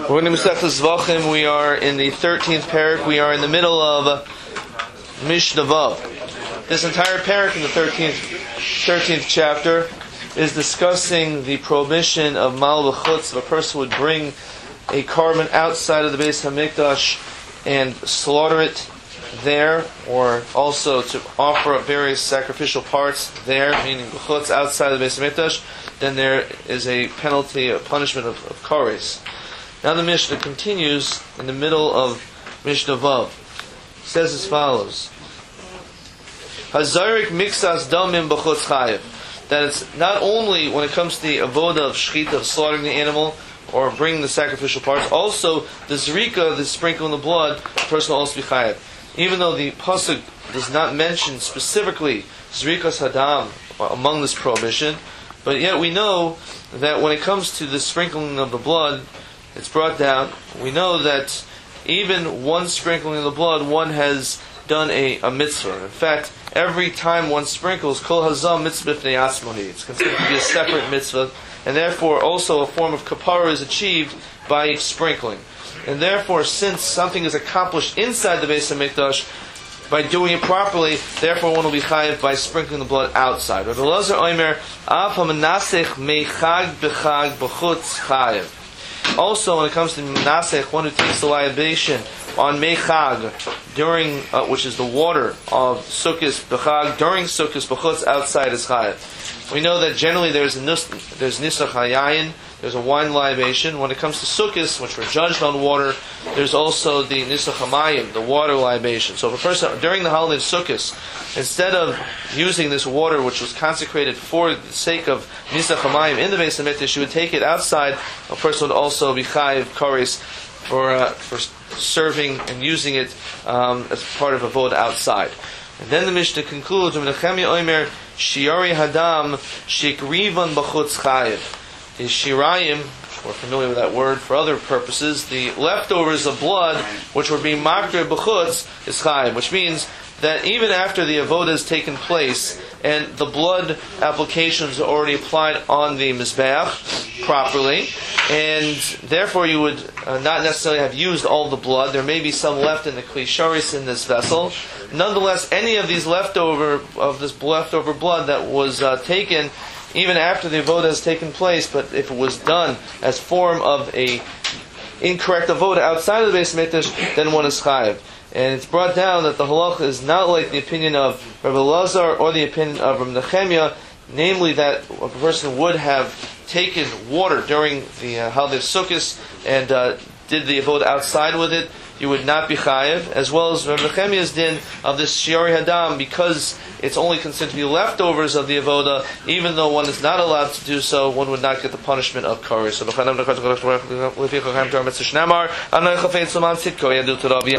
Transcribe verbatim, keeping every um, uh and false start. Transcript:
We're going to Masechtas Zvachim. We are in the thirteenth parak. We are in the middle of Mishnah Vav. This entire parak in the thirteenth, thirteenth chapter is discussing the prohibition of mal v'chutz. If a person would bring a carbon outside of the Beis Hamikdash and slaughter it there, or also to offer up various sacrificial parts there, meaning v'chutz outside of the Beis Hamikdash, then there is a penalty, a punishment of, of kares. Now the Mishnah continues in the middle of Mishnah Vav. It says as follows: Hazarik mixas damim b'chutz chayev. That it's not only when it comes to the avoda of shechita, of slaughtering the animal or bringing the sacrificial parts, also the zrika, the sprinkling the blood, the person will also be chayev. Even though the pasuk does not mention specifically zrikas hadam among this prohibition, but yet we know that when it comes to the sprinkling of the blood, it's brought down. We know that even one sprinkling of the blood, one has done a, a mitzvah. In fact, every time one sprinkles, kol hazam mitzvah b'fnei atzmahi, it's considered to be a separate mitzvah, and therefore also a form of kapara is achieved by sprinkling. And therefore, since something is accomplished inside the Beis Hamikdash, by doing it properly, therefore one will be chayiv by sprinkling the blood outside. Rabbi Elazar Omer, av hamanasech meichag b'chag b'chutz chayiv. Also, when it comes to Menasech, one who takes the libation on Meichag, during, uh, which is the water of Sukkos B'chag, during Sukkos B'chutz, outside is Chayav. We know that generally there's a nus, there's Nisach Hayayin, there's a wine libation. When it comes to Sukkos, which were judged on water, there's also the Nisach Hamayim, the water libation. So if a person, during the holiday of Sukkos, instead of using this water which was consecrated for the sake of Nisach Hamayim in the Beis Hamikdash, she would take it outside. A person would also be chayiv kares for uh, for serving and using it um, as part of a vote outside. And then the Mishnah concludes, Menachemia Omer, Shiari Hadam, Shikrivan B'chutz Chayiv. The Shirayim, we're familiar with that word for other purposes, the leftovers of blood, which were being makir b'chutz, is chayiv, which means that even after the avodah has taken place and the blood applications are already applied on the mizbeach properly, and therefore you would uh, not necessarily have used all the blood, there may be some left in the kli sharis in this vessel. Nonetheless, any of these leftover of this leftover blood that was uh, taken even after the avodah has taken place, but if it was done as form of a incorrect avodah outside of the Beis Hamikdash, then one is chayiv. And it's brought down that the halacha is not like the opinion of Rabbi Elazar or the opinion of Rabbi Nechemia, namely that a person would have taken water during the uh, holiday of Sukkos and uh, did the avodah outside with it, you would not be chayiv, as well as Rabbi Nechemia's din of this shiari hadam, because it's only considered to be leftovers of the avodah, even though one is not allowed to do so, one would not get the punishment of kares. So